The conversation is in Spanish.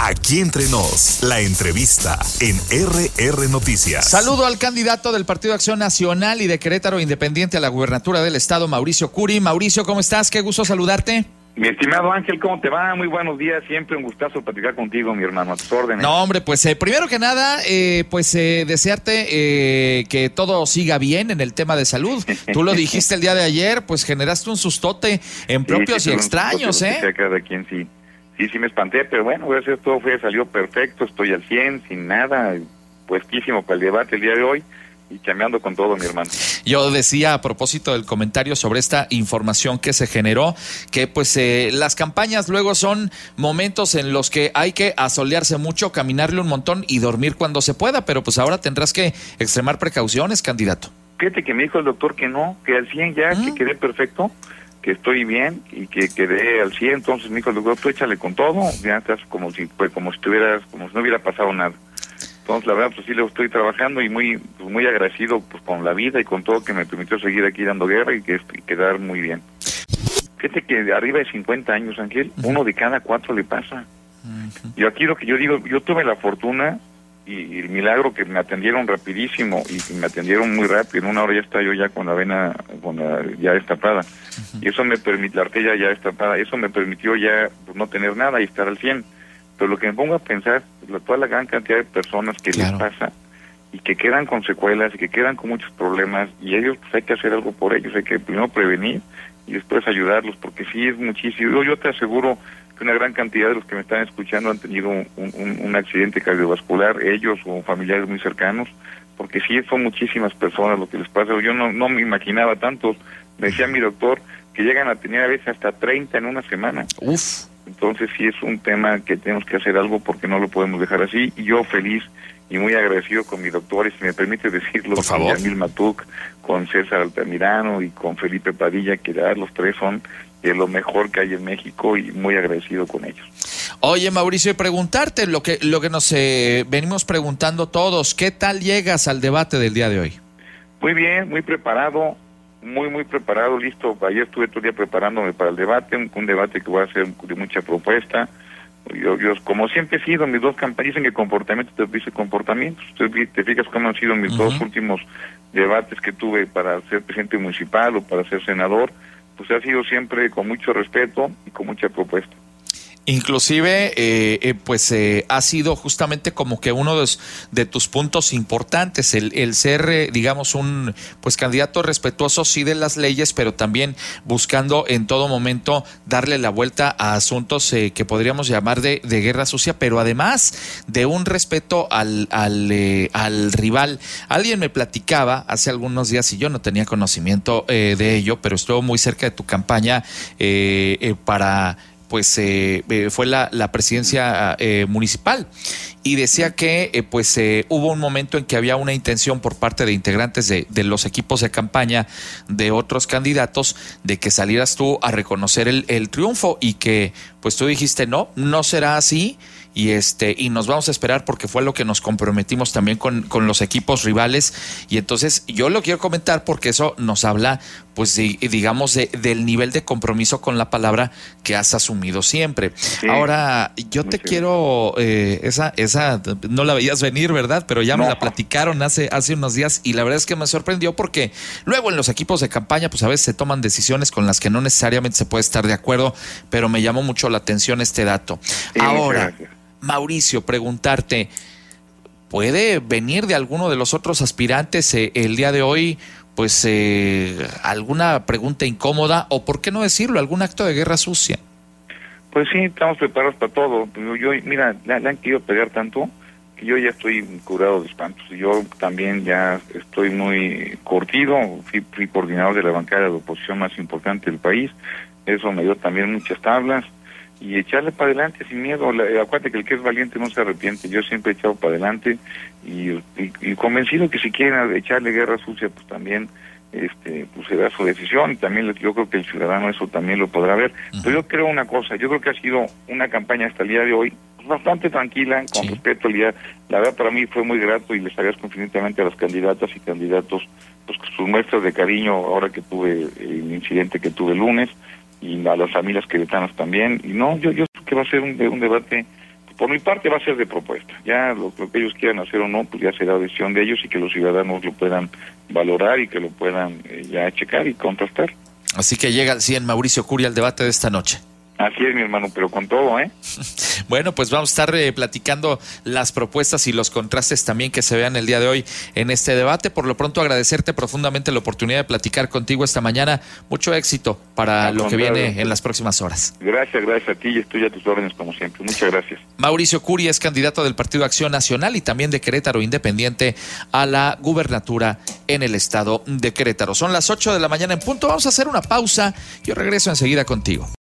Aquí Entre Nos, la entrevista en RR Noticias. Saludo al candidato del Partido Acción Nacional y de Querétaro Independiente a la gubernatura del estado, Mauricio Curi. Mauricio, ¿cómo estás? Qué gusto saludarte. Mi estimado Ángel, ¿cómo te va? Muy buenos días, siempre un gustazo platicar contigo, mi hermano, a tus órdenes. No, hombre, pues primero que nada, desearte que todo siga bien en el tema de salud. Tú lo dijiste el día de ayer, pues generaste un sustote en propios y extraños, Cada quien sí me espanté, pero bueno, gracias, todo salió perfecto, estoy al 100, sin nada, puestísimo para el debate el día de hoy. Y cambiando con todo, mi hermano. Yo decía a propósito del comentario sobre esta información que se generó, que pues las campañas luego son momentos en los que hay que asolearse mucho, caminarle un montón y dormir cuando se pueda, pero pues ahora tendrás que extremar precauciones, candidato. Fíjate que me dijo el doctor que no, que al 100 ya, que quedé perfecto, que estoy bien y que quedé al 100, entonces me dijo el doctor, tú échale con todo, ya estás como si no hubiera pasado nada. Entonces, la verdad, pues sí, lo estoy trabajando y muy agradecido pues con la vida y con todo que me permitió seguir aquí dando guerra y quedar muy bien. Fíjate que de arriba de 50 años, Ángel, 1 de cada 4 le pasa. Yo aquí lo que yo digo, yo tuve la fortuna y el milagro que me atendieron rapidísimo y me atendieron muy rápido. En 1 hora ya estaba yo ya con la vena ya destapada. Y eso me permitió, la arteria ya destapada, eso me permitió ya pues, no tener nada y estar al 100. Pero lo que me pongo a pensar, toda la gran cantidad de personas que les pasa y que quedan con secuelas y que quedan con muchos problemas, y ellos pues hay que hacer algo por ellos, hay que primero prevenir y después ayudarlos, porque sí es muchísimo. Yo te aseguro que una gran cantidad de los que me están escuchando han tenido un accidente cardiovascular, ellos o familiares muy cercanos, porque sí son muchísimas personas lo que les pasa. Yo no me imaginaba tantos. Me decía mi doctor que llegan a tener a veces hasta 30 en una semana. Uf. Entonces sí es un tema que tenemos que hacer algo porque no lo podemos dejar así. Y yo feliz y muy agradecido con mi doctor, y si me permite decirlo, por favor, con Yamil Matuk, con César Altamirano y con Felipe Padilla, que ya los tres son de lo mejor que hay en México, y muy agradecido con ellos. Oye, Mauricio, y preguntarte lo que nos venimos preguntando todos, ¿qué tal llegas al debate del día de hoy? Muy bien, muy preparado. Muy preparado, listo. Ayer estuve todo el día preparándome para el debate, un debate que voy a hacer de mucha propuesta. Yo como siempre he sido, mis dos campañas, dicen que comportamiento te dice comportamientos. Te fijas cómo han sido mis dos últimos debates que tuve para ser presidente municipal o para ser senador, pues ha sido siempre con mucho respeto y con mucha propuesta. Inclusive, ha sido justamente como que uno de tus puntos importantes, el ser, digamos, un candidato respetuoso, sí, de las leyes, pero también buscando en todo momento darle la vuelta a asuntos que podríamos llamar de guerra sucia, pero además de un respeto al rival. Alguien me platicaba hace algunos días, y yo no tenía conocimiento de ello, pero estuvo muy cerca de tu campaña fue la presidencia municipal, y decía que hubo un momento en que había una intención por parte de integrantes de los equipos de campaña de otros candidatos de que salieras tú a reconocer el triunfo, y que pues tú dijiste no será así, y nos vamos a esperar porque fue lo que nos comprometimos también con los equipos rivales. Y entonces yo lo quiero comentar porque eso nos habla del nivel de compromiso con la palabra que has asumido siempre. Sí. Ahora yo te quiero esa no la veías venir, ¿verdad? Pero ya me la platicaron hace unos días, y la verdad es que me sorprendió porque luego en los equipos de campaña pues a veces se toman decisiones con las que no necesariamente se puede estar de acuerdo, pero me llamó mucho la atención este dato. Sí, ahora, Mauricio, preguntarte, ¿puede venir de alguno de los otros aspirantes el día de hoy alguna pregunta incómoda, o por qué no decirlo, algún acto de guerra sucia? Pues sí, estamos preparados para todo. Mira, le han querido pegar tanto que yo ya estoy curado de espantos. Yo también ya estoy muy curtido, fui coordinador de la bancada de oposición más importante del país, eso me dio también muchas tablas, y echarle para adelante sin miedo. Acuérdate que el que es valiente no se arrepiente. Yo siempre he echado para adelante y convencido que si quieren echarle guerra sucia, pues también pues será su decisión, y también yo creo que el ciudadano eso también lo podrá ver. Pero yo creo una cosa, yo creo que ha sido una campaña hasta el día de hoy bastante tranquila, con respeto al día. La verdad, para mí fue muy grato, y les agradezco infinitamente a las candidatas y candidatos pues sus muestras de cariño ahora que tuve el incidente que tuve el lunes, y a las familias queretanas también. Y no, yo creo que va a ser un debate Por mi parte va a ser de propuesta. Ya lo que ellos quieran hacer o no, pues ya será decisión de ellos y que los ciudadanos lo puedan valorar y que lo puedan ya checar y contrastar. Así que llega al 100 Mauricio Curi al debate de esta noche. Así es, mi hermano, pero con todo, ¿eh? Bueno, pues vamos a estar platicando las propuestas y los contrastes también que se vean el día de hoy en este debate. Por lo pronto, agradecerte profundamente la oportunidad de platicar contigo esta mañana. Mucho éxito para lo que viene en las próximas horas. Gracias a ti y estoy a tus órdenes como siempre. Muchas gracias. Mauricio Curi es candidato del Partido Acción Nacional y también de Querétaro Independiente a la gubernatura en el estado de Querétaro. Son las 8 de la mañana en punto. Vamos a hacer una pausa. Yo regreso enseguida contigo.